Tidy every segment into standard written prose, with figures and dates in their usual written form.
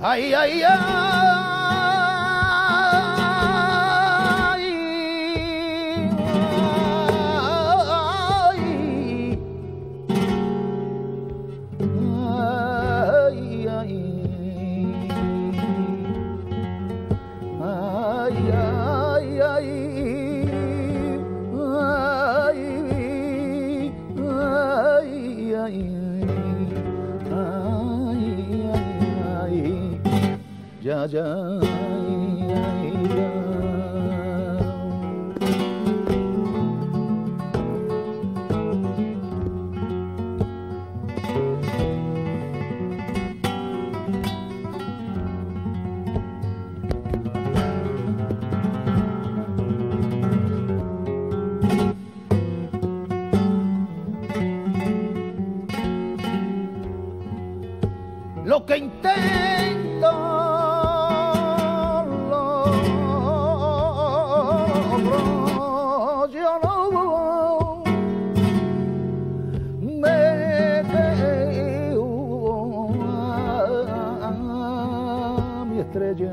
Ay, ay, ay. Ya, ya, lo que intento logro, yo no me quedo a mi estrella.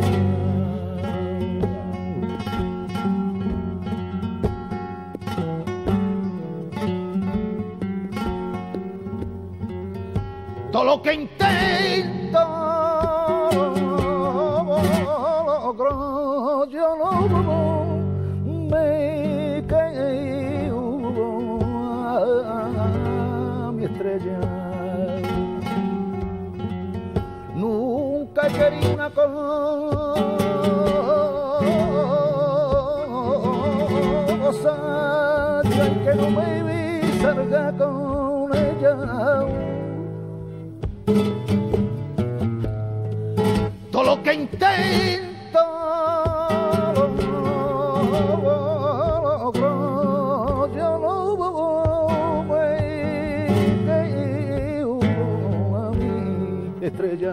Todo lo que intento logro, yo no me quedo a mi estrella. Nunca he querido una cosa que no me vi cerca con ella. Todo lo que intento logro, yo no me quedo a mi estrella.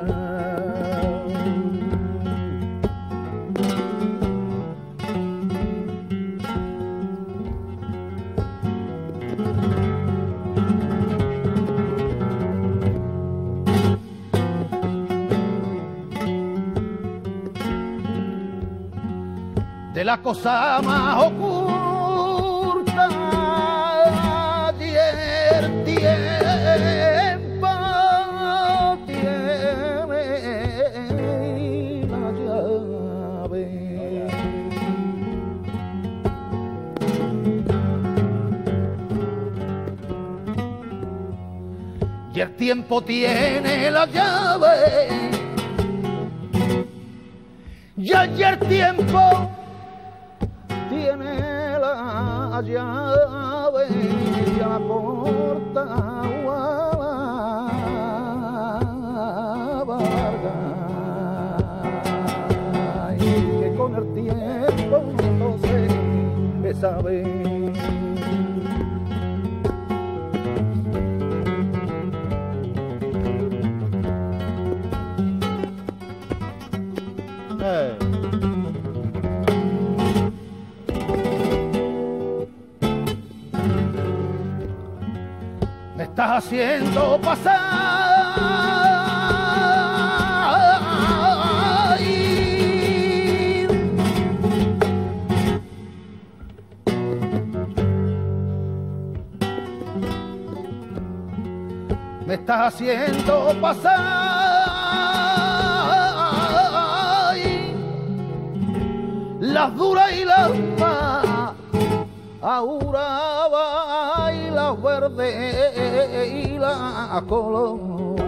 De la cosa más oculta y el tiempo tiene la llave. Y el tiempo tiene la llave. Y el tiempo tiene la llave, ya la corta o a la varga. Y que con el tiempo no se sabe. Me estás haciendo pasar me estás haciendo pasar las duras y las más auraba y las verdes y la color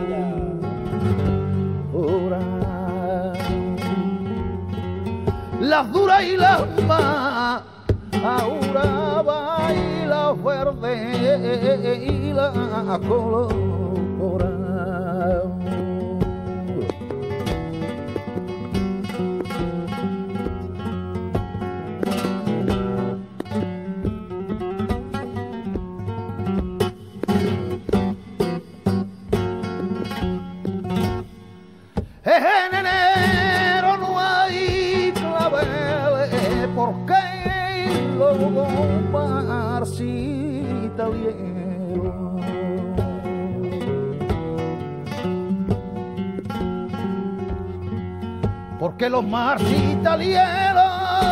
las duras y las más auraba y las verdes y la color. En enero no hay claveles porque luego marcita vieron. porque los mares italianos,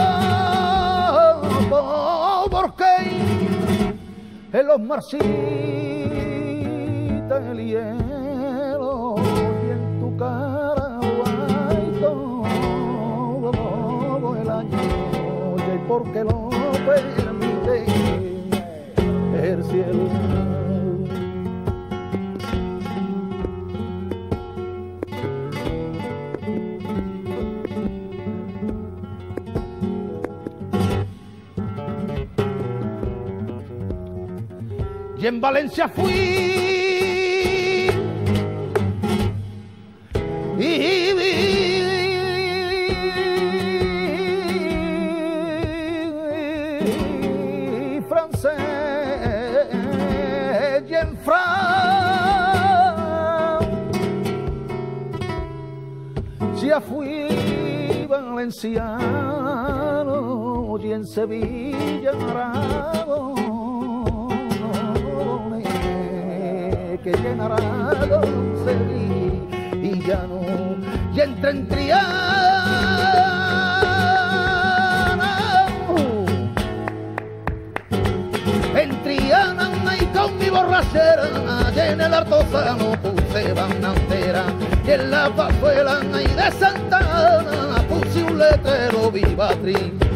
porque en los mares italianos y en tu cara hay todo el año, y porque lo permite el cielo. Y en Valencia fui y vi francés y en Francia fui valenciano y en Sevilla arado que llenará con sevillano y entre en Triana y con mi borrachera y en el Artozano puse bandera y en la Pazuela y de Santana puse un letrero viva Triana.